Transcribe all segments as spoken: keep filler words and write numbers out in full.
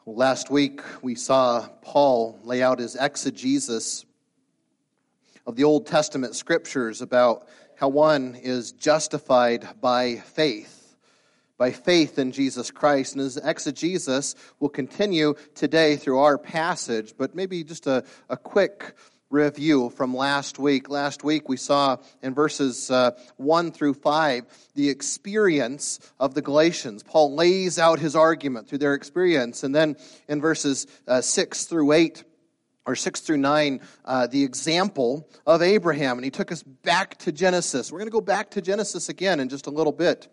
Last week, we saw Paul lay out his exegesis of the Old Testament scriptures about how one is justified by faith, by faith in Jesus Christ. And his exegesis will continue today through our passage, but maybe just a, a quick review from last week. Last week we saw in verses uh, one through five the experience of the Galatians. Paul lays out his argument through their experience, and then in verses uh, six through eight, or six through nine, uh, the example of Abraham, and he took us back to Genesis. We're going to go back to Genesis again in just a little bit.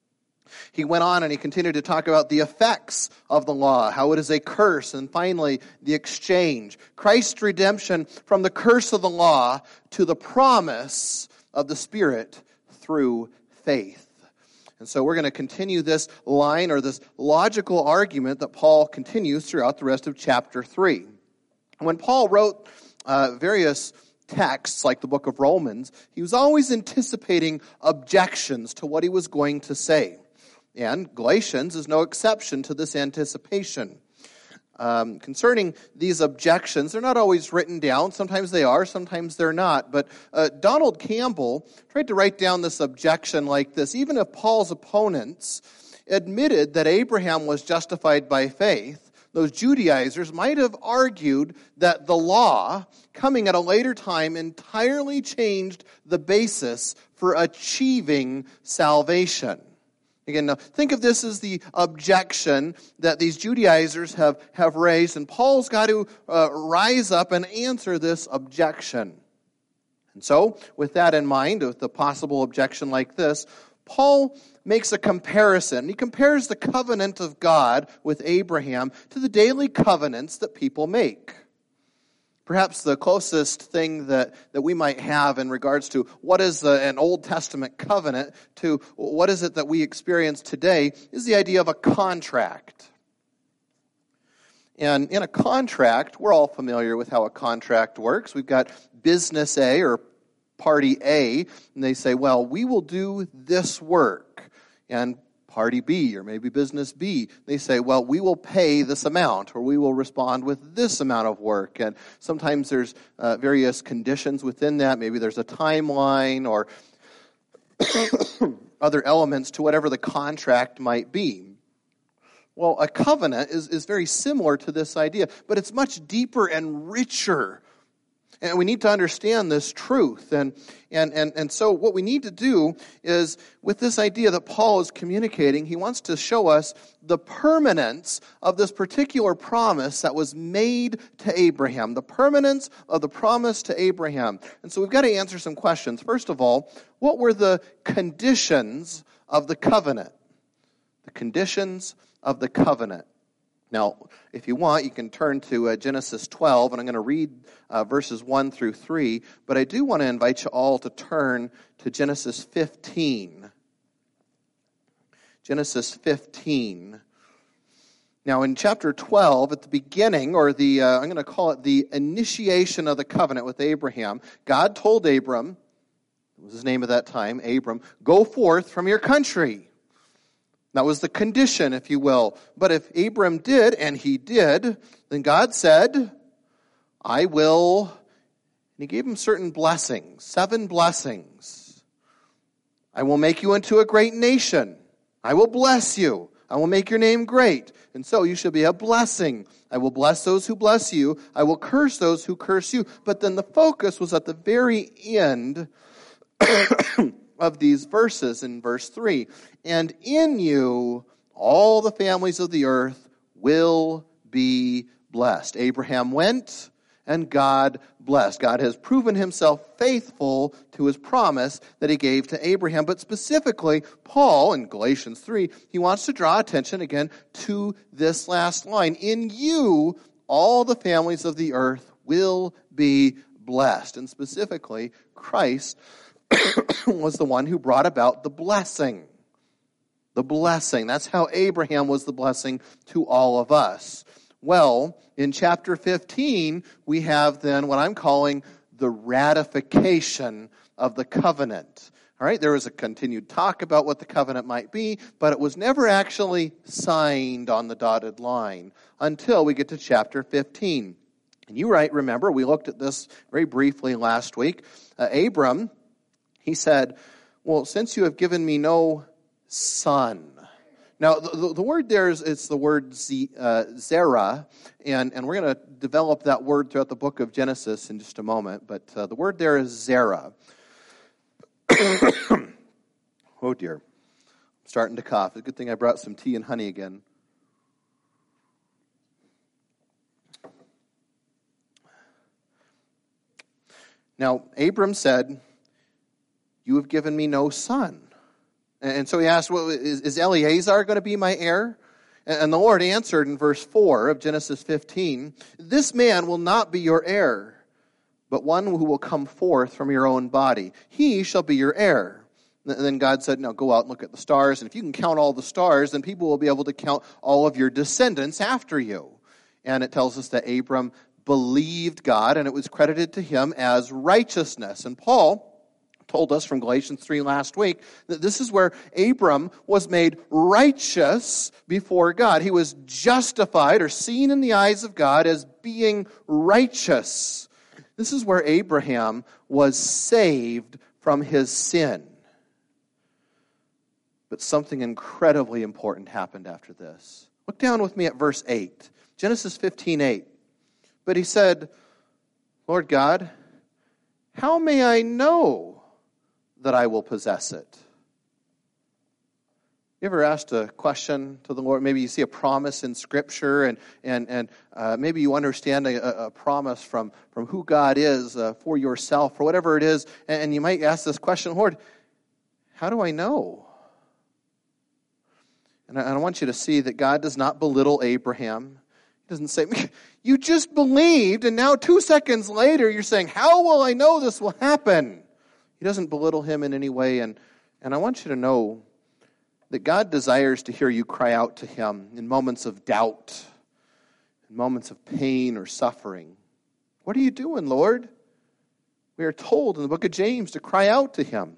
He went on and he continued to talk about the effects of the law, how it is a curse, and finally, the exchange. Christ's redemption from the curse of the law to the promise of the Spirit through faith. And so we're going to continue this line or this logical argument that Paul continues throughout the rest of chapter three. When Paul wrote uh, various texts like the book of Romans, he was always anticipating objections to what he was going to say. And Galatians is no exception to this anticipation. Um, concerning these objections, they're not always written down. Sometimes they are, sometimes they're not. But uh, Donald Campbell tried to write down this objection like this. Even if Paul's opponents admitted that Abraham was justified by faith, those Judaizers might have argued that the law, coming at a later time, entirely changed the basis for achieving salvation. Again, now think of this as the objection that these Judaizers have, have raised, and Paul's got to uh, rise up and answer this objection. And so, with that in mind, with the possible objection like this, Paul makes a comparison. He compares the covenant of God with Abraham to the daily covenants that people make. Perhaps the closest thing that, that we might have in regards to what is a, an Old Testament covenant to what is it that we experience today is the idea of a contract. And in a contract, we're all familiar with how a contract works. We've got business A or party A, and they say, well, we will do this work. And party B, or maybe business B, they say, well, we will pay this amount, or we will respond with this amount of work. And sometimes there's uh, various conditions within that. Maybe there's a timeline or other elements to whatever the contract might be. Well, a covenant is, is very similar to this idea, but it's much deeper and richer. And we need to understand this truth. And, and, and, and so what we need to do is, with this idea that Paul is communicating, he wants to show us the permanence of this particular promise that was made to Abraham. The permanence of the promise to Abraham. And so we've got to answer some questions. First of all, what were the conditions of the covenant? The conditions of the covenant. Now, if you want, you can turn to uh, Genesis twelve, and I'm going to read uh, verses one through three, but I do want to invite you all to turn to Genesis fifteen. Genesis fifteen. Now, in chapter twelve, at the beginning, or the, uh, I'm going to call it the initiation of the covenant with Abraham, God told Abram, what was his name at that time, Abram, go forth from your country. That was the condition, if you will. But if Abram did, and he did, then God said, I will, and he gave him certain blessings, seven blessings. I will make you into a great nation. I will bless you. I will make your name great. And so you shall be a blessing. I will bless those who bless you. I will curse those who curse you. But then the focus was at the very end of these verses in verse three. And in you, all the families of the earth will be blessed. Abraham went, and God blessed. God has proven himself faithful to his promise that he gave to Abraham. But specifically, Paul, in Galatians three, he wants to draw attention again to this last line. In you, all the families of the earth will be blessed. And specifically, Christ was the one who brought about the blessing. The blessing. That's how Abraham was the blessing to all of us. Well, in chapter fifteen, we have then what I'm calling the ratification of the covenant. All right, there was a continued talk about what the covenant might be, but it was never actually signed on the dotted line until we get to chapter fifteen. And you right, remember, we looked at this very briefly last week. Uh, Abram, he said, well, since you have given me no son. Now, the, the, the word there is it's the word z, uh, zera, and, and we're going to develop that word throughout the book of Genesis in just a moment, but uh, the word there is zera. Oh dear, I'm starting to cough. It's a good thing I brought some tea and honey again. Now, Abram said, you have given me no son. And so he asked, well, is, is Eleazar going to be my heir? And the Lord answered in verse four of Genesis fifteen, this man will not be your heir, but one who will come forth from your own body. He shall be your heir. And then God said, now go out and look at the stars, and if you can count all the stars, then people will be able to count all of your descendants after you. And it tells us that Abram believed God, and it was credited to him as righteousness. And Paul told us from Galatians three last week that this is where Abram was made righteous before God. He was justified or seen in the eyes of God as being righteous. This is where Abraham was saved from his sin. But something incredibly important happened after this. Look down with me at verse eight. Genesis fifteen eight. But he said, Lord God, how may I know that I will possess it? You ever asked a question to the Lord? Maybe you see a promise in Scripture, and and and uh, maybe you understand a, a promise from, from who God is uh, for yourself, or whatever it is, and, and you might ask this question, Lord, how do I know? And I, and I want you to see that God does not belittle Abraham. He doesn't say, you just believed, and now two seconds later you're saying, how will I know this will happen? He doesn't belittle him in any way, and, and I want you to know that God desires to hear you cry out to him in moments of doubt, in moments of pain or suffering. What are you doing, Lord? We are told in the book of James to cry out to him.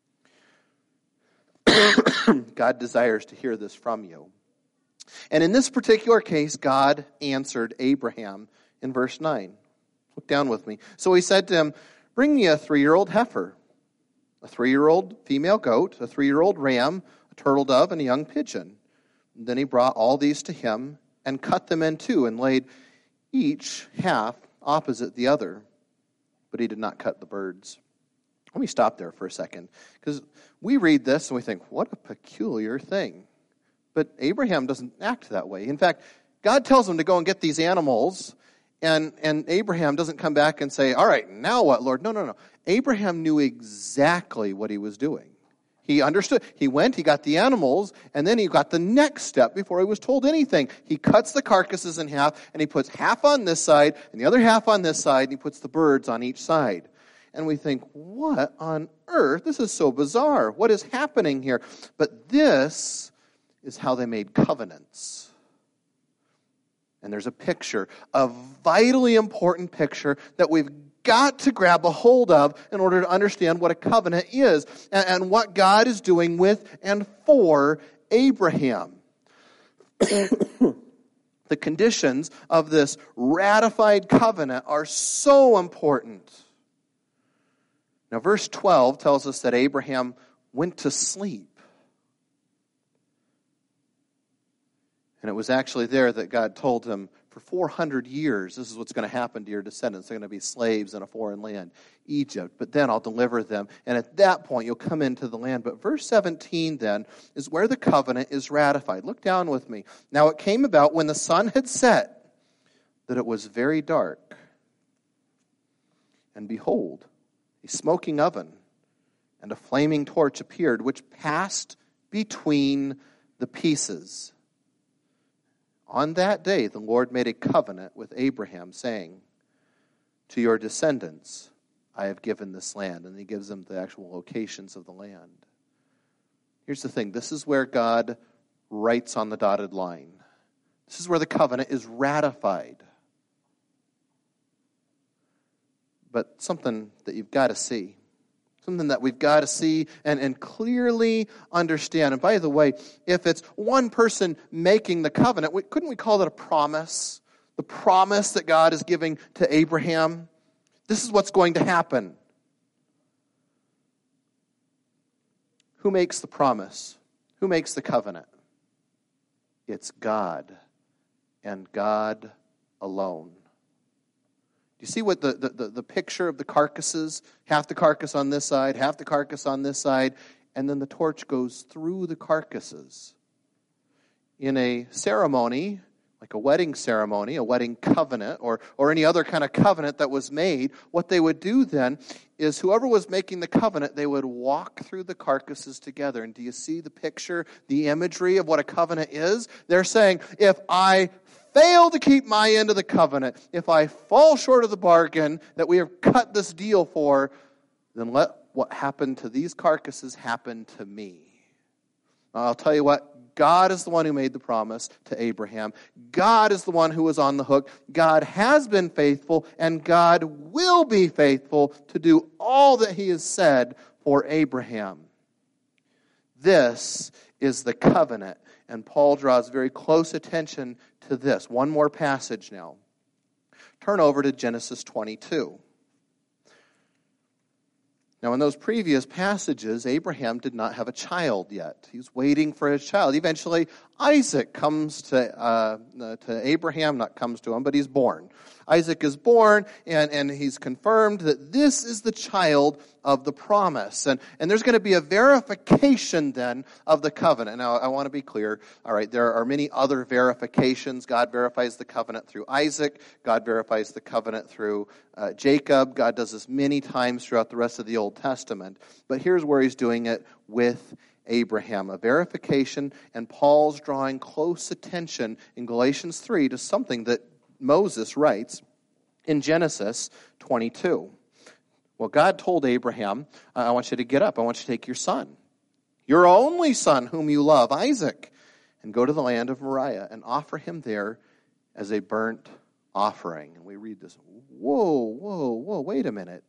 God desires to hear this from you. And in this particular case, God answered Abraham in verse nine. Look down with me. So he said to him, bring me a three-year-old heifer, a three-year-old female goat, a three-year-old ram, turtle dove, and a young pigeon. And then he brought all these to him and cut them in two and laid each half opposite the other. But he did not cut the birds. Let me stop there for a second, because we read this and we think, what a peculiar thing. But Abraham doesn't act that way. In fact, God tells him to go and get these animals, and, and Abraham doesn't come back and say, all right, now what, Lord? No, no, no. Abraham knew exactly what he was doing. He understood. He went, he got the animals, and then he got the next step before he was told anything. He cuts the carcasses in half, and he puts half on this side, and the other half on this side, and he puts the birds on each side. And we think, what on earth? This is so bizarre. What is happening here? But this is how they made covenants. And there's a picture, a vitally important picture that we've got to grab a hold of in order to understand what a covenant is and, and what God is doing with and for Abraham. The conditions of this ratified covenant are so important. Now, verse twelve tells us that Abraham went to sleep. And it was actually there that God told him, for four hundred years, this is what's going to happen to your descendants. They're going to be slaves in a foreign land, Egypt. But then I'll deliver them. And at that point, you'll come into the land. But verse seventeen then is where the covenant is ratified. Look down with me. Now it came about when the sun had set that it was very dark. And behold, a smoking oven and a flaming torch appeared, which passed between the pieces. On that day, the Lord made a covenant with Abraham, saying, to your descendants, I have given this land. And he gives them the actual locations of the land. Here's the thing. This is where God writes on the dotted line. This is where the covenant is ratified. But something that you've got to see. Something that we've got to see and, and clearly understand. And by the way, if it's one person making the covenant, we, couldn't we call that a promise? The promise that God is giving to Abraham? This is what's going to happen. Who makes the promise? Who makes the covenant? It's God, and God alone. Do you see what the, the, the, the picture of the carcasses? Half the carcass on this side, half the carcass on this side, and then the torch goes through the carcasses. In a ceremony, like a wedding ceremony, a wedding covenant, or, or any other kind of covenant that was made, what they would do then is whoever was making the covenant, they would walk through the carcasses together. And do you see the picture, the imagery of what a covenant is? They're saying, if I fail to keep my end of the covenant, if I fall short of the bargain that we have cut this deal for, then let what happened to these carcasses happen to me. I'll tell you what, God is the one who made the promise to Abraham. God is the one who was on the hook. God has been faithful, and God will be faithful to do all that he has said for Abraham. This is the covenant, and Paul draws very close attention to this. One more passage now. Turn over to Genesis twenty-two. Now, in those previous passages, Abraham did not have a child yet. He was waiting for his child. Eventually, Isaac comes to uh, to Abraham, not comes to him, but he's born. Isaac is born, and, and he's confirmed that this is the child of the promise. And, and there's going to be a verification then of the covenant. Now, I want to be clear. All right, there are many other verifications. God verifies the covenant through Isaac. God verifies the covenant through uh, Jacob. God does this many times throughout the rest of the Old Testament. But here's where he's doing it with Abraham, a verification, and Paul's drawing close attention in Galatians three to something that Moses writes in Genesis twenty-two. Well, God told Abraham, I want you to get up. I want you to take your son, your only son whom you love, Isaac, and go to the land of Moriah and offer him there as a burnt offering. And we read this, whoa, whoa, whoa, wait a minute.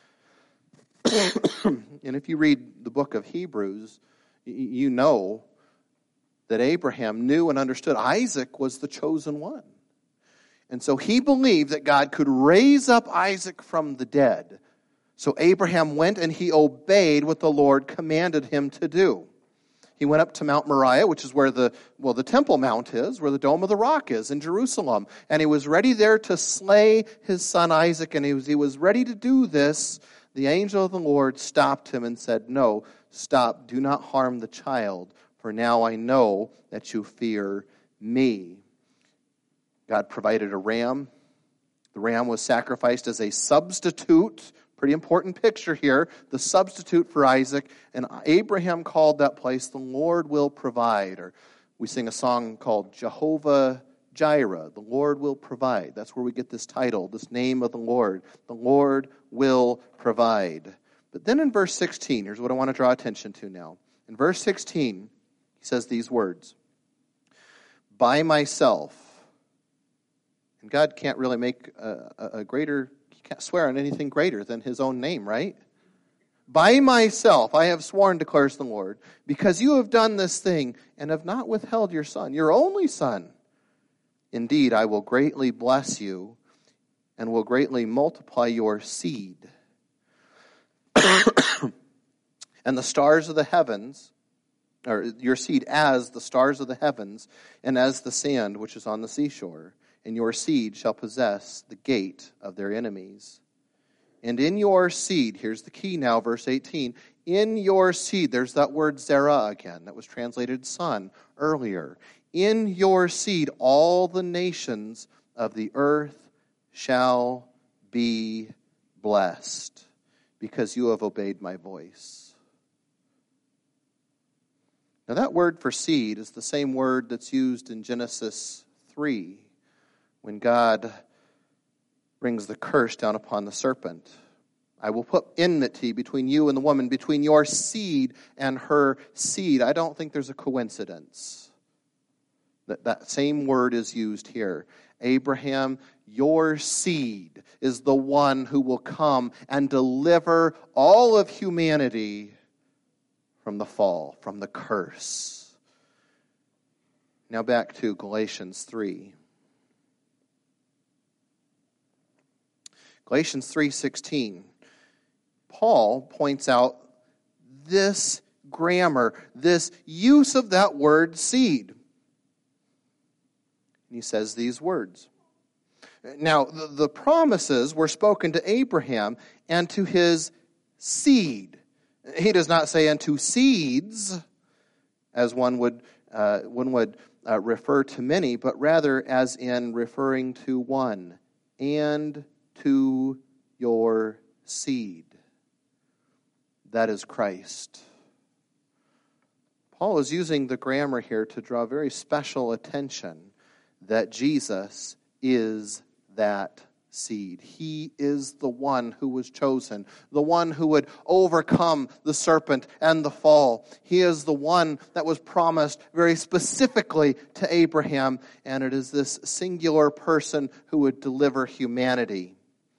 And if you read the book of Hebrews, you know that Abraham knew and understood Isaac was the chosen one. And so he believed that God could raise up Isaac from the dead. So Abraham went and he obeyed what the Lord commanded him to do. He went up to Mount Moriah, which is where the, well, the Temple Mount is, where the Dome of the Rock is in Jerusalem. And he was ready there to slay his son Isaac. And he was, he was ready to do this. The angel of the Lord stopped him and said, no, stop, do not harm the child, for now I know that you fear me. God provided a ram. The ram was sacrificed as a substitute. Pretty important picture here. The substitute for Isaac. And Abraham called that place, the Lord will provide. Or we sing a song called Jehovah Jireh. The Lord will provide. That's where we get this title, this name of the Lord. The Lord will provide. But then in verse sixteen, here's what I want to draw attention to now. In verse sixteen, he says these words. By myself. And God can't really make a, a, a greater, he can't swear on anything greater than his own name, right? By myself I have sworn, declares the Lord, because you have done this thing and have not withheld your son, your only son. Indeed, I will greatly bless you and will greatly multiply your seed. And the stars of the heavens, or your seed as the stars of the heavens, and as the sand which is on the seashore. And your seed shall possess the gate of their enemies. And in your seed, here's the key now, verse eighteen. In your seed, there's that word zerah again, that was translated son earlier. In your seed, all the nations of the earth shall be blessed, because you have obeyed my voice. Now that word for seed is the same word that's used in Genesis three, when God brings the curse down upon the serpent. I will put enmity between you and the woman, between your seed and her seed. I don't think there's a coincidence That, that same word is used here. Abraham, your seed is the one who will come and deliver all of humanity from the fall, from the curse. Now back to Galatians three. Galatians three sixteen. Paul points out this grammar, this use of that word seed. And he says these words. Now, the, the promises were spoken to Abraham and to his seed. He does not say unto seeds, as one would uh, one would uh, refer to many, but rather as in referring to one, and to your seed. That is Christ. Paul is using the grammar here to draw very special attention that Jesus is that seed. He is the one who was chosen, the one who would overcome the serpent and the fall. He is the one that was promised very specifically to Abraham, and it is this singular person who would deliver humanity.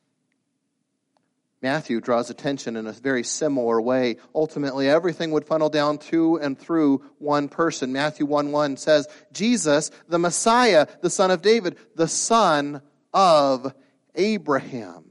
Matthew draws attention in a very similar way. Ultimately, everything would funnel down to and through one person. Matthew one one says, Jesus, the Messiah, the son of David, the son of Abraham.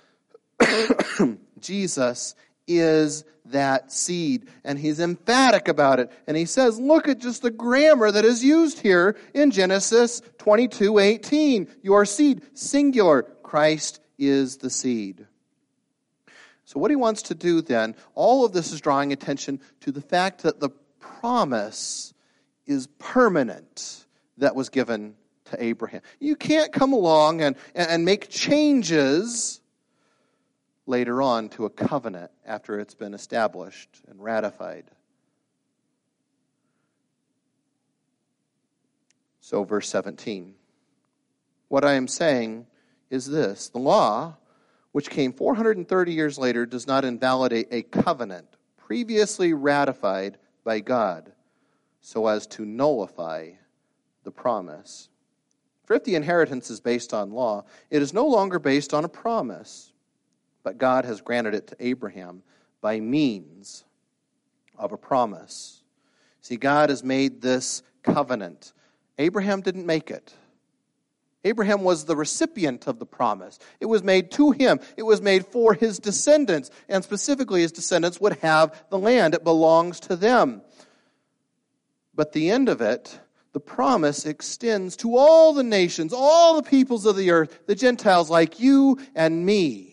Jesus is that seed, and he's emphatic about it. And he says, look at just the grammar that is used here in Genesis twenty-two eighteen. Your seed, singular. Christ is the seed. So what he wants to do then, all of this is drawing attention to the fact that the promise is permanent that was given to Abraham. You can't come along and, and make changes later on to a covenant after it's been established and ratified. So verse seventeen. What I am saying is this: the law, which came four hundred thirty years later, does not invalidate a covenant previously ratified by God so as to nullify the promise. For if the inheritance is based on law, it is no longer based on a promise, but God has granted it to Abraham by means of a promise. See, God has made this covenant. Abraham didn't make it. Abraham was the recipient of the promise. It was made to him. It was made for his descendants. And specifically, his descendants would have the land. It belongs to them. But the end of it, the promise extends to all the nations, all the peoples of the earth, the Gentiles like you and me.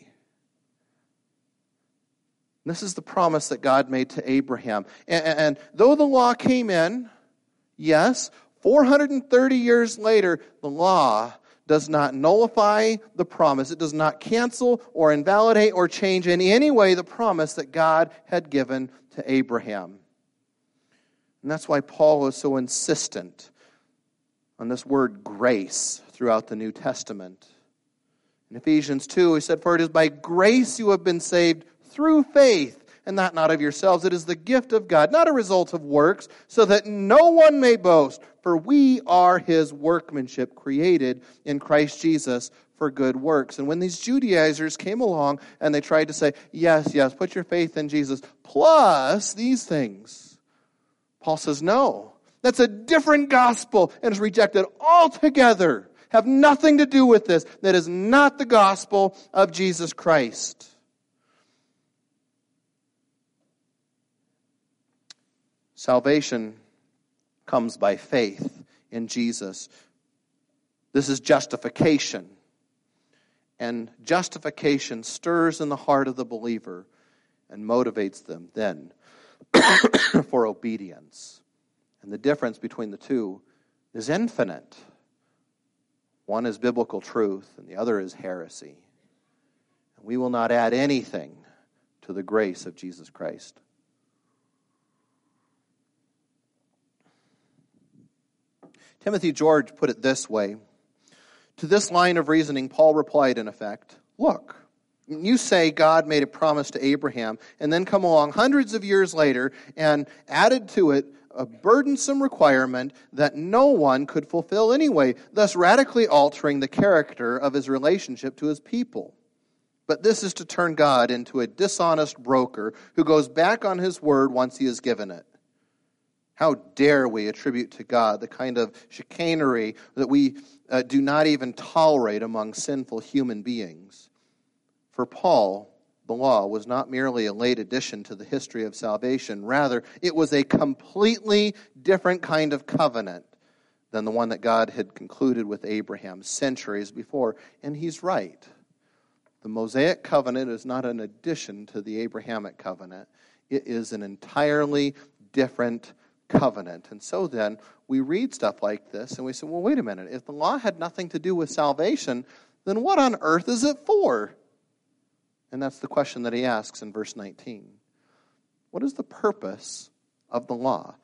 This is the promise that God made to Abraham. And, and though the law came in, yes, four hundred thirty years later, the law does not nullify the promise. It does not cancel or invalidate or change in any way the promise that God had given to Abraham. And that's why Paul is so insistent on this word grace throughout the New Testament. In Ephesians two, he said, "For it is by grace you have been saved through faith, and that not of yourselves. It is the gift of God, not a result of works, so that no one may boast. For we are his workmanship, created in Christ Jesus for good works." And when these Judaizers came along and they tried to say, yes, yes, put your faith in Jesus, plus these things, Paul says, no, that's a different gospel and is rejected altogether. Have nothing to do with this. That is not the gospel of Jesus Christ. Salvation comes by faith in Jesus. This is justification. And justification stirs in the heart of the believer and motivates them then for obedience. And the difference between the two is infinite. One is biblical truth and the other is heresy. And we will not add anything to the grace of Jesus Christ. Timothy George put it this way. To this line of reasoning, Paul replied in effect, look, you say God made a promise to Abraham and then come along hundreds of years later and added to it a burdensome requirement that no one could fulfill anyway, thus radically altering the character of his relationship to his people. But this is to turn God into a dishonest broker who goes back on his word once he has given it. How dare we attribute to God the kind of chicanery that we uh, do not even tolerate among sinful human beings? For Paul, the law was not merely a late addition to the history of salvation. Rather, it was a completely different kind of covenant than the one that God had concluded with Abraham centuries before. And he's right. The Mosaic covenant is not an addition to the Abrahamic covenant. It is an entirely different covenant. And so then, we read stuff like this and we say, well, wait a minute. If the law had nothing to do with salvation, then what on earth is it for? And that's the question that he asks in verse nineteen. What is the purpose of the law?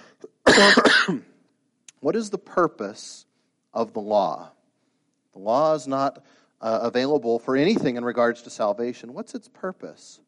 What is the purpose of the law? The law is not uh, available for anything in regards to salvation. What's its purpose?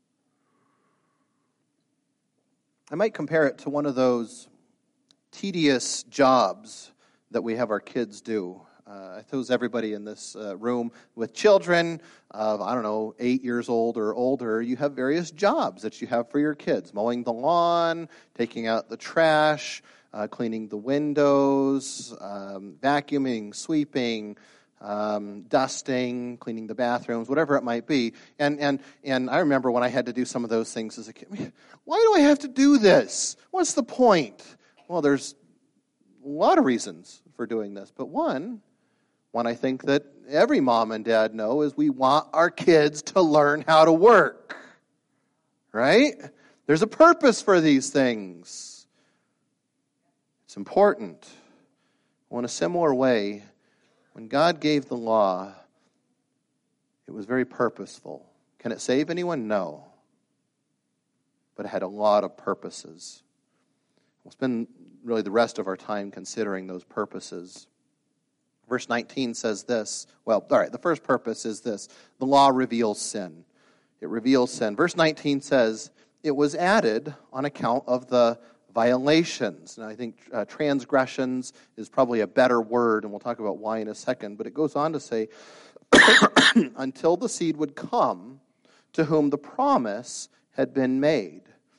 I might compare it to one of those tedious jobs that we have our kids do. Uh, I suppose everybody in this uh, room with children of, I don't know, eight years old or older, you have various jobs that you have for your kids. Mowing the lawn, taking out the trash, uh, cleaning the windows, um, vacuuming, sweeping, um, dusting, cleaning the bathrooms, whatever it might be. And, and, and I remember when I had to do some of those things as a kid. Why do I have to do this? What's the point? Well, there's a lot of reasons for doing this, but one... One I think that every mom and dad know is we want our kids to learn how to work. Right? There's a purpose for these things. It's important. Well, in a similar way, when God gave the law, it was very purposeful. Can it save anyone? No. But it had a lot of purposes. We'll spend really the rest of our time considering those purposes. Verse nineteen says this. Well, all right, the first purpose is this. The law reveals sin. It reveals sin. Verse nineteen says, it was added on account of the violations. And I think uh, transgressions is probably a better word, and we'll talk about why in a second. But it goes on to say, until the seed would come to whom the promise had been made.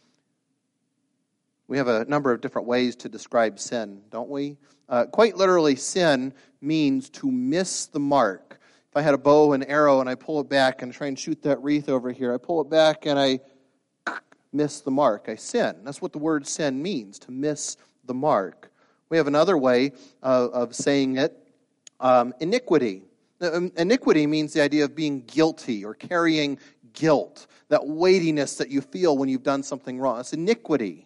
We have a number of different ways to describe sin, don't we? Uh, quite literally, sin means to miss the mark. If I had a bow and arrow and I pull it back and try and shoot that wreath over here, I pull it back and I miss the mark. I sin. That's what the word sin means, to miss the mark. We have another way uh, of saying it, um, iniquity. Uh, iniquity means the idea of being guilty or carrying guilt, that weightiness that you feel when you've done something wrong. It's iniquity.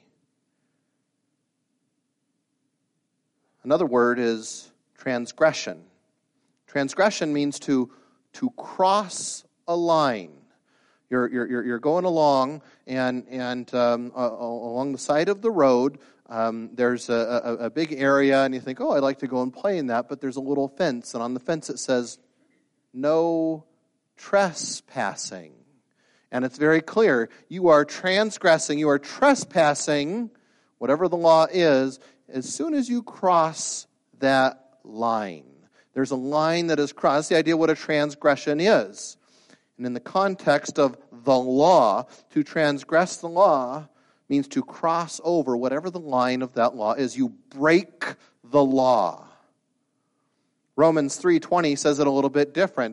Another word is transgression. Transgression means to, to cross a line. You're, you're, you're going along, and, and um, uh, along the side of the road, um, there's a, a, a big area, and you think, oh, I'd like to go and play in that, but there's a little fence, and on the fence it says, no trespassing. And it's very clear, you are transgressing, you are trespassing, whatever the law is, as soon as you cross that line. There's a line that is crossed. That's the idea of what a transgression is. And in the context of the law, to transgress the law means to cross over whatever the line of that law is. You break the law. Romans three twenty says it a little bit different.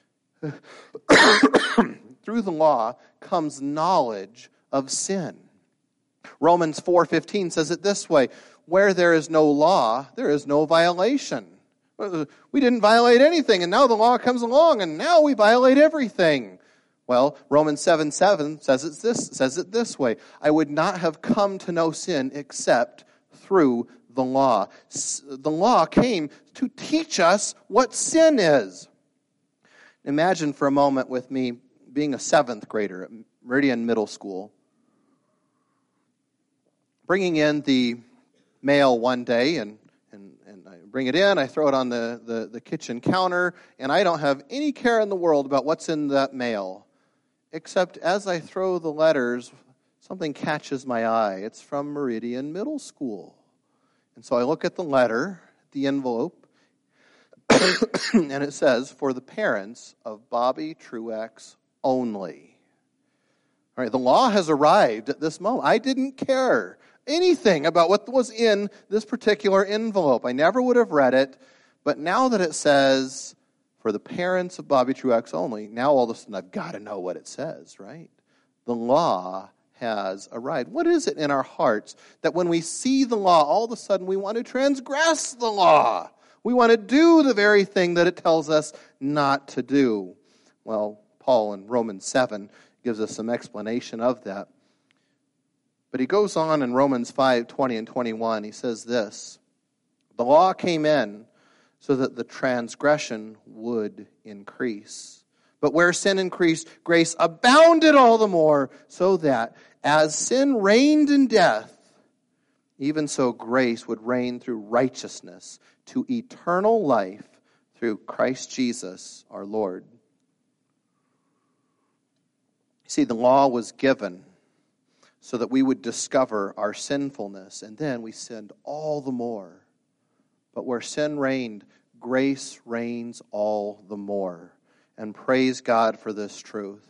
Through the law comes knowledge of sin. Romans four fifteen says it this way, where there is no law, there is no violation. We didn't violate anything, and now the law comes along, and now we violate everything. Well, Romans seven seven says it this says it this way, I would not have come to know sin except through the law. The law came to teach us what sin is. Imagine for a moment with me being a seventh grader at Meridian Middle School, bringing in the mail one day, and, and, and I bring it in, I throw it on the, the, the kitchen counter, and I don't have any care in the world about what's in that mail, except as I throw the letters, something catches my eye. It's from Meridian Middle School. And so I look at the letter, the envelope, and it says, for the parents of Bobby Truex only. All right, the law has arrived at this moment. I didn't care anything about what was in this particular envelope. I never would have read it, but now that it says, for the parents of Bobby Truex only, now all of a sudden I've got to know what it says, right? The law has arrived. What is it in our hearts that when we see the law, all of a sudden we want to transgress the law? We want to do the very thing that it tells us not to do. Well, Paul in Romans seven gives us some explanation of that. But he goes on in Romans five, twenty and twenty-one, he says this, the law came in so that the transgression would increase. But where sin increased, grace abounded all the more, so that as sin reigned in death, even so grace would reign through righteousness to eternal life through Christ Jesus our Lord. See, the law was given so that we would discover our sinfulness, and then we sinned all the more. But where sin reigned, grace reigns all the more. And praise God for this truth.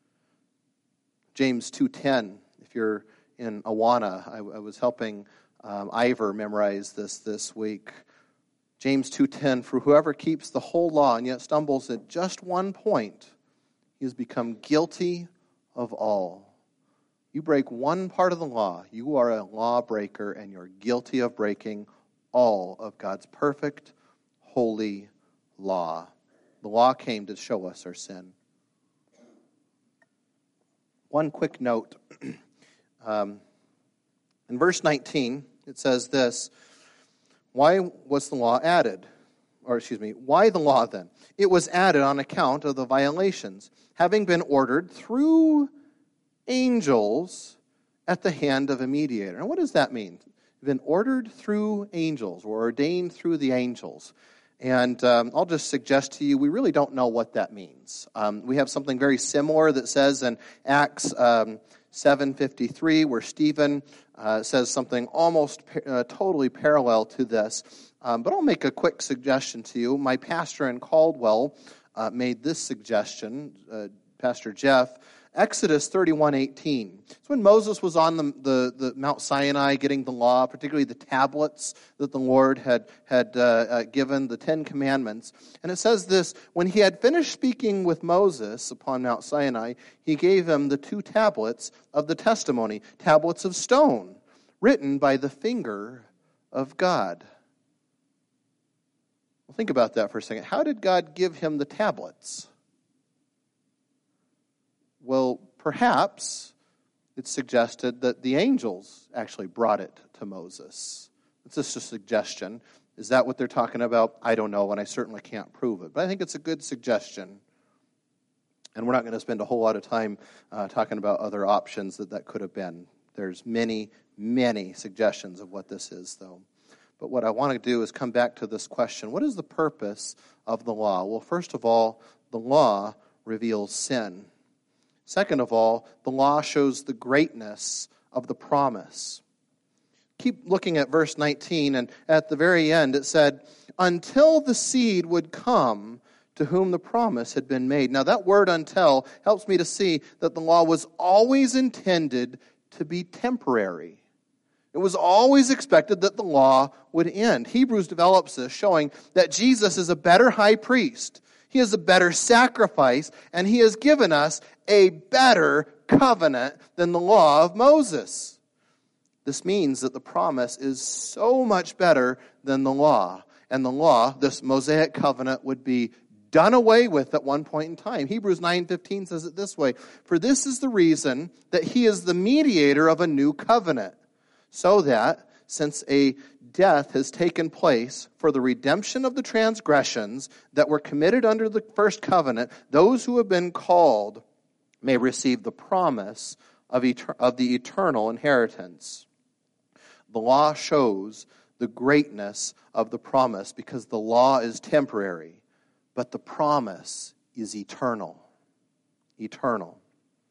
James two ten, if you're in Awana, I, I was helping um, Ivor memorize this this week. James two ten, for whoever keeps the whole law and yet stumbles at just one point, he has become guilty of all. You break one part of the law, you are a lawbreaker, and you're guilty of breaking all of God's perfect, holy law. The law came to show us our sin. One quick note. um, in verse nineteen, it says this, why was the law added? Or excuse me, why the law then? It was added on account of the violations, having been ordered through angels at the hand of a mediator. And what does that mean? Been ordered through angels, or ordained through the angels. And um, I'll just suggest to you, we really don't know what that means. Um, we have something very similar that says in Acts um, seven fifty-three, where Stephen uh, says something almost uh, totally parallel to this. Um, but I'll make a quick suggestion to you. My pastor in Caldwell uh, made this suggestion, uh, Pastor Jeff. Exodus thirty-one eighteen. It's when Moses was on the, the, the Mount Sinai getting the law, particularly the tablets that the Lord had, had uh, uh, given, the Ten Commandments. And it says this, when he had finished speaking with Moses upon Mount Sinai, he gave him the two tablets of the testimony, tablets of stone, written by the finger of God. Well, think about that for a second. How did God give him the tablets? Well, perhaps it's suggested that the angels actually brought it to Moses. It's just a suggestion. Is that what they're talking about? I don't know, and I certainly can't prove it. But I think it's a good suggestion. And we're not going to spend a whole lot of time uh, talking about other options that that could have been. There's many, many suggestions of what this is, though. But what I want to do is come back to this question. What is the purpose of the law? Well, first of all, the law reveals sin. Second of all, the law shows the greatness of the promise. Keep looking at verse nineteen, and at the very end it said, until the seed would come to whom the promise had been made. Now that word until helps me to see that the law was always intended to be temporary. It was always expected that the law would end. Hebrews develops this, showing that Jesus is a better high priest. He is a better sacrifice, and he has given us a better covenant than the law of Moses. This means that the promise is so much better than the law. And the law, this Mosaic covenant, would be done away with at one point in time. Hebrews nine fifteen says it this way, for this is the reason that he is the mediator of a new covenant, so that, since a death has taken place for the redemption of the transgressions that were committed under the first covenant, those who have been called may receive the promise of, et- of the eternal inheritance. The law shows the greatness of the promise because the law is temporary, but the promise is eternal. Eternal.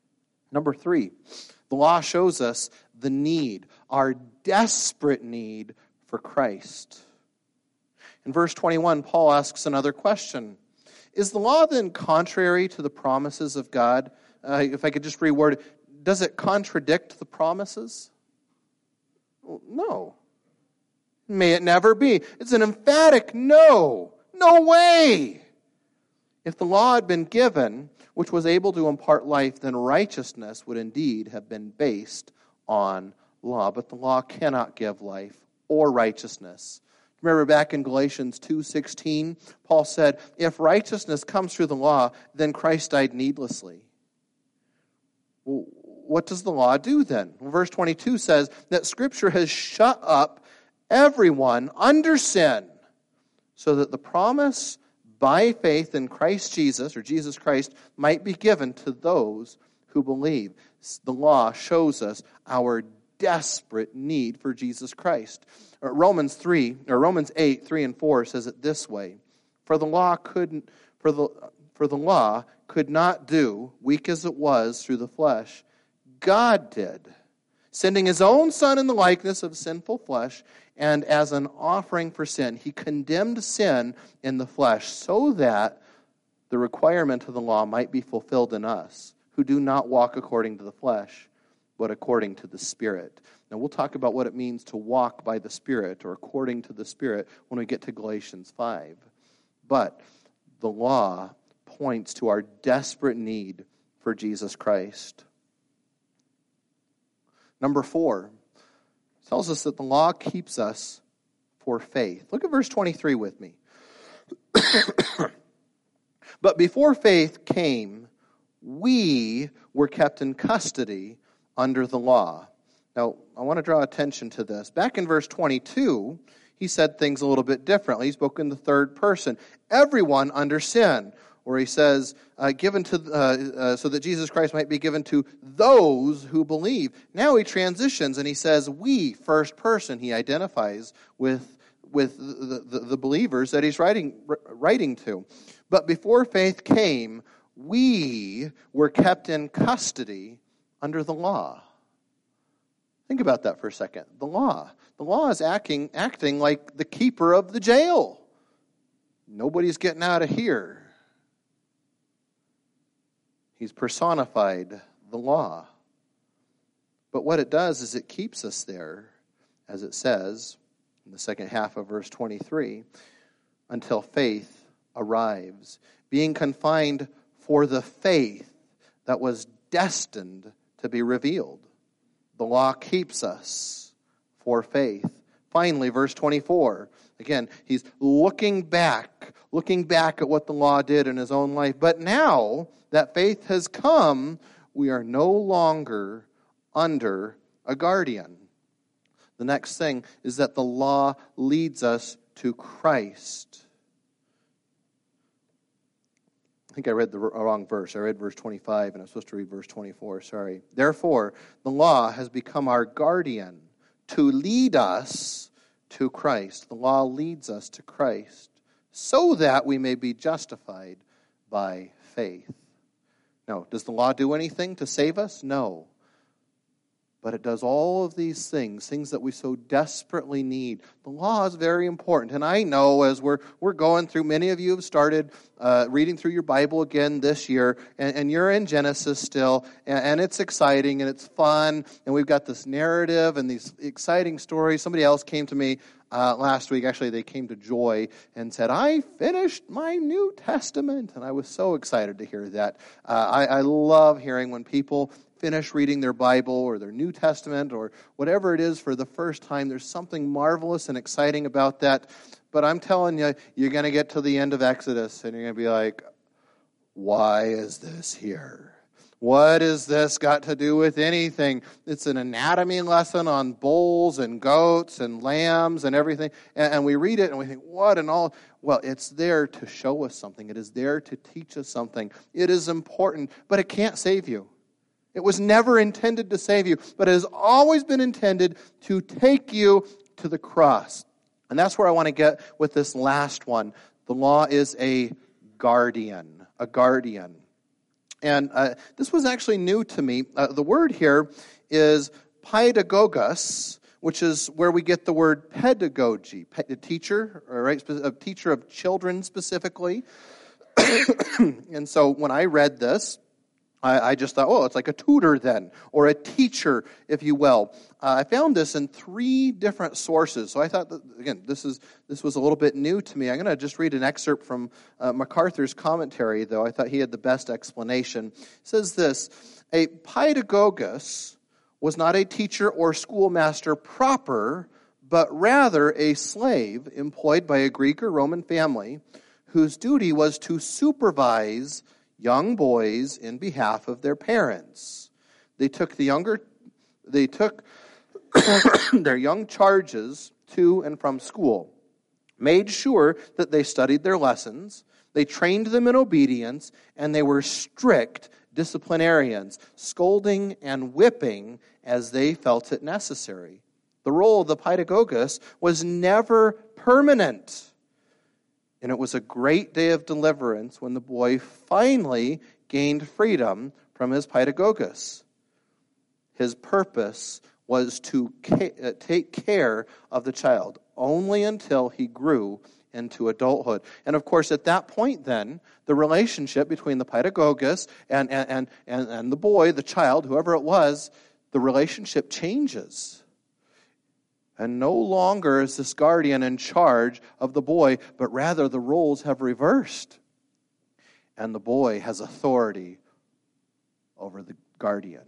Number three, the law shows us the need, our desperate need for Christ. In verse twenty-one, Paul asks another question. Is the law then contrary to the promises of God? Uh, if I could just reword it, does it contradict the promises? Well, no. May it never be. It's an emphatic no. No way. If the law had been given, which was able to impart life, then righteousness would indeed have been based on law. But the law cannot give life or righteousness. Remember back in Galatians two sixteen, Paul said, if righteousness comes through the law, then Christ died needlessly. Well, what does the law do then? Well, verse twenty-two says that Scripture has shut up everyone under sin, so that the promise by faith in Christ Jesus, or Jesus Christ, might be given to those who believe. The law shows us our desperate need for Jesus Christ. Romans three, or Romans eight, three and four says it this way: For the law couldn't, for the for the law could not do, weak as it was through the flesh. God did, sending his own Son in the likeness of sinful flesh, and as an offering for sin, he condemned sin in the flesh, so that the requirement of the law might be fulfilled in us, who do not walk according to the flesh, but according to the Spirit. Now, we'll talk about what it means to walk by the Spirit, or according to the Spirit, when we get to Galatians five. But the law points to our desperate need for Jesus Christ. Number four, tells us that the law keeps us for faith. Look at verse twenty-three with me. But before faith came, we were kept in custody under the law. Now, I want to draw attention to this. Back in verse twenty-two, he said things a little bit differently. He spoke in the third person. Everyone under sin. Where he says, uh, given to uh, uh, so that Jesus Christ might be given to those who believe. Now he transitions and he says, we, first person. He identifies with, with the, the, the believers that he's writing, writing to. But before faith came, we were kept in custody under the law. Think about that for a second. The law. The law is acting, acting like the keeper of the jail. Nobody's getting out of here. He's personified the law. But what it does is it keeps us there, as it says in the second half of verse twenty-three, until faith arrives, being confined for the faith that was destined to be revealed. The law keeps us for faith. Finally, verse twenty-four, again, he's looking back, looking back at what the law did in his own life. But now that faith has come, we are no longer under a guardian. The next thing is that the law leads us to Christ. I think I read the wrong verse. I read verse twenty-five, and I'm supposed to read verse twenty-four. Sorry. Therefore, the law has become our guardian to lead us to Christ. The law leads us to Christ so that we may be justified by faith. No. Does the law do anything to save us? No. But it does all of these things, things that we so desperately need. The law is very important. And I know as we're we're going through, many of you have started uh, reading through your Bible again this year, and, and you're in Genesis still, and, and it's exciting, and it's fun, and we've got this narrative and these exciting stories. Somebody else came to me uh, last week, actually they came to Joy and said, I finished my New Testament, and I was so excited to hear that. Uh, I, I love hearing when people finish reading their Bible or their New Testament or whatever it is for the first time. There's something marvelous and exciting about that. But I'm telling you, you're going to get to the end of Exodus and you're going to be like, why is this here? What has this got to do with anything? It's an anatomy lesson on bulls and goats and lambs and everything. And, and we read it and we think, what and all? Well, it's there to show us something. It is there to teach us something. It is important, but it can't save you. It was never intended to save you, but it has always been intended to take you to the cross. And that's where I want to get with this last one. The law is a guardian, a guardian. And uh, this was actually new to me. Uh, the word here is paedagogos, which is where we get the word pedagogy, a teacher, right? A teacher of children specifically. And so when I read this, I, I just thought, oh, it's like a tutor then, or a teacher, if you will. Uh, I found this in three different sources. So I thought, that, again, this is this was a little bit new to me. I'm going to just read an excerpt from uh, MacArthur's commentary, though. I thought he had the best explanation. It says this: a paedagogos was not a teacher or schoolmaster proper, but rather a slave employed by a Greek or Roman family whose duty was to supervise young boys in behalf of their parents. They took the younger, they took their young charges to and from school, made sure that they studied their lessons, they trained them in obedience, and they were strict disciplinarians, scolding and whipping as they felt it necessary. The role of the paedagogos was never permanent. And it was a great day of deliverance when the boy finally gained freedom from his paedagogos. His purpose was to ca- take care of the child only until he grew into adulthood. And of course, at that point then, the relationship between the paedagogos and, and, and, and, and the boy, the child, whoever it was, the relationship changes. And no longer is this guardian in charge of the boy, but rather the roles have reversed. And the boy has authority over the guardian.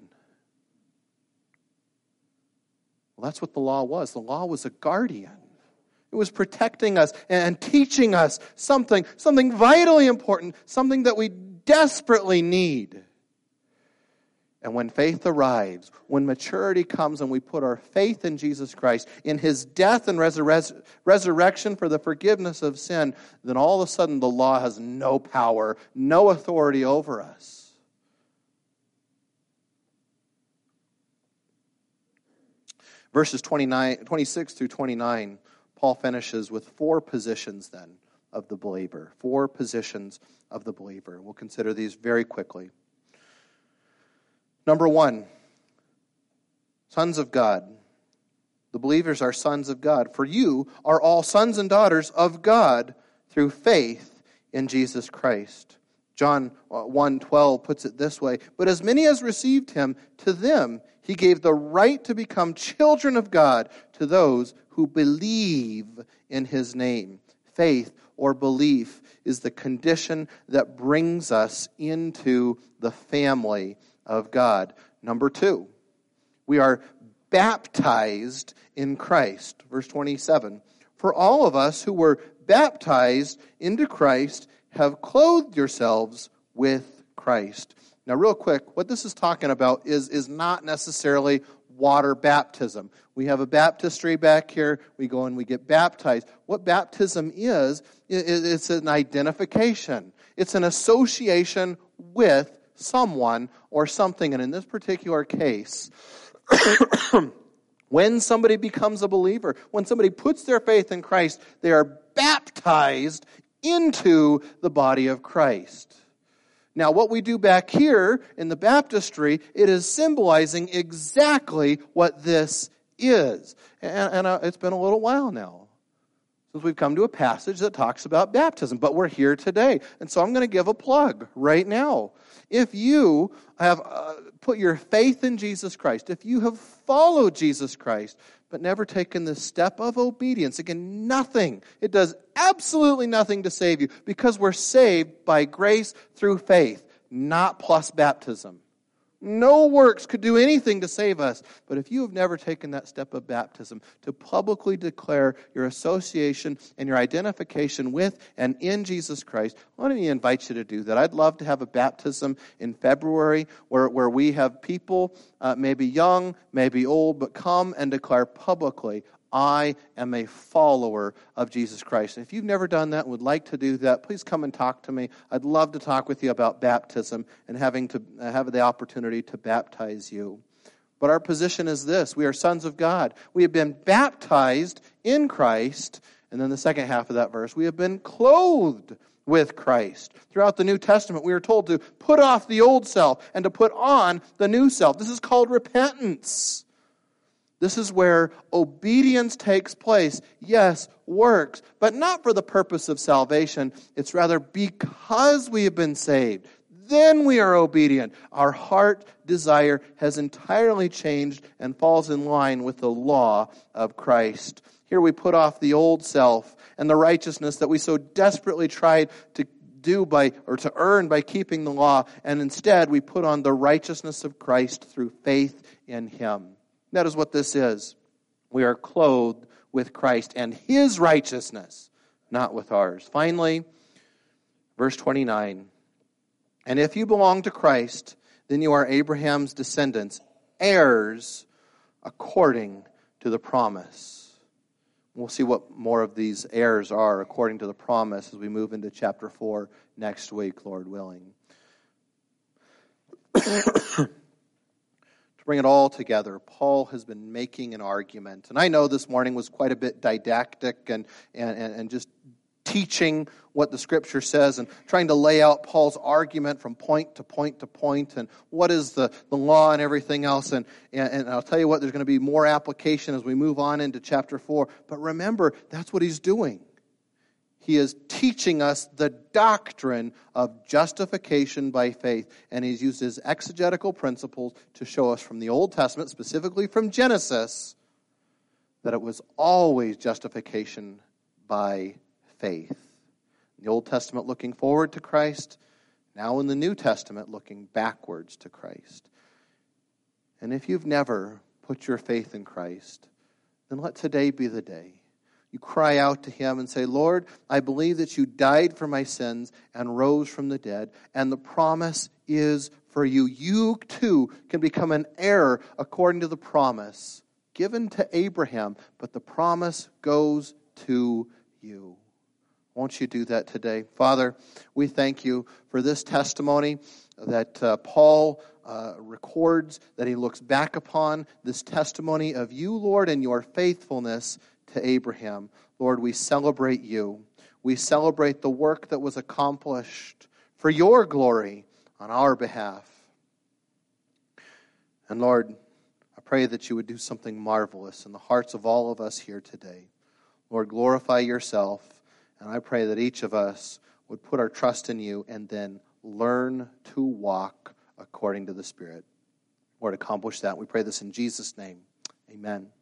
Well, that's what the law was. The law was a guardian. It was protecting us and teaching us something, something vitally important, something that we desperately need. And when faith arrives, when maturity comes and we put our faith in Jesus Christ, in His death and resur- resurrection for the forgiveness of sin, then all of a sudden the law has no power, no authority over us. Verses twenty-nine, twenty-six through twenty-nine, Paul finishes with four positions then of the believer. Four positions of the believer. We'll consider these very quickly. Number one, sons of God. The believers are sons of God. For you are all sons and daughters of God through faith in Jesus Christ. John one twelve puts it this way: but as many as received Him, to them He gave the right to become children of God, to those who believe in His name. Faith or belief is the condition that brings us into the family of God. Number two, we are baptized in Christ. Verse twenty-seven, for all of us who were baptized into Christ have clothed yourselves with Christ. Now, real quick, what this is talking about is, is not necessarily water baptism. We have a baptistry back here. We go and we get baptized. What baptism is, it's an identification. It's an association with someone or something. And in this particular case, when somebody becomes a believer, when somebody puts their faith in Christ, they are baptized into the body of Christ. Now, what we do back here in the baptistry, it is symbolizing exactly what this is. And, and uh, it's been a little while now since we've come to a passage that talks about baptism, but we're here today. And so I'm going to give a plug right now. If you have uh, put your faith in Jesus Christ, if you have followed Jesus Christ, but never taken the step of obedience, again, nothing, it does absolutely nothing to save you, because we're saved by grace through faith, not plus baptism. No works could do anything to save us. But if you have never taken that step of baptism to publicly declare your association and your identification with and in Jesus Christ, I want to invite you to do that. I'd love to have a baptism in February where, where we have people, uh, maybe young, maybe old, but come and declare publicly, I am a follower of Jesus Christ. And if you've never done that and would like to do that, please come and talk to me. I'd love to talk with you about baptism and having to have the opportunity to baptize you. But our position is this: we are sons of God. We have been baptized in Christ, And then the second half of that verse, we have been clothed with Christ. Throughout the New Testament, we are told to put off the old self and to put on the new self. This is called repentance. This is where obedience takes place. Yes, works, but not for the purpose of salvation. It's rather because we have been saved. Then we are obedient. Our heart desire has entirely changed and falls in line with the law of Christ. Here we put off the old self and the righteousness that we so desperately tried to do by or to earn by keeping the law, and instead we put on the righteousness of Christ through faith in Him. That is what this is. We are clothed with Christ and His righteousness, not with ours. Finally, verse twenty-nine. And if you belong to Christ, then you are Abraham's descendants, heirs according to the promise. We'll see what more of these heirs are according to the promise as we move into chapter four next week, Lord willing. To bring it all together, Paul has been making an argument. And I know this morning was quite a bit didactic and, and, and just teaching what the Scripture says and trying to lay out Paul's argument from point to point to point and what is the, the law and everything else. And, and, and I'll tell you what, there's going to be more application as we move on into chapter four. But remember, that's what he's doing. He is teaching us the doctrine of justification by faith. And he's used his exegetical principles to show us from the Old Testament, specifically from Genesis, that it was always justification by faith. In the Old Testament looking forward to Christ, now in the New Testament looking backwards to Christ. And if you've never put your faith in Christ, then let today be the day. You cry out to Him and say, Lord, I believe that you died for my sins and rose from the dead, and the promise is for you. You too can become an heir according to the promise given to Abraham, but the promise goes to you. Won't you do that today? Father, we thank you for this testimony that uh, Paul uh, records, that he looks back upon this testimony of you, Lord, and your faithfulness to Abraham. Lord, we celebrate you. We celebrate the work that was accomplished for your glory on our behalf. And Lord, I pray that you would do something marvelous in the hearts of all of us here today. Lord, glorify yourself. And I pray that each of us would put our trust in you and then learn to walk according to the Spirit. Lord, accomplish that. We pray this in Jesus' name. Amen.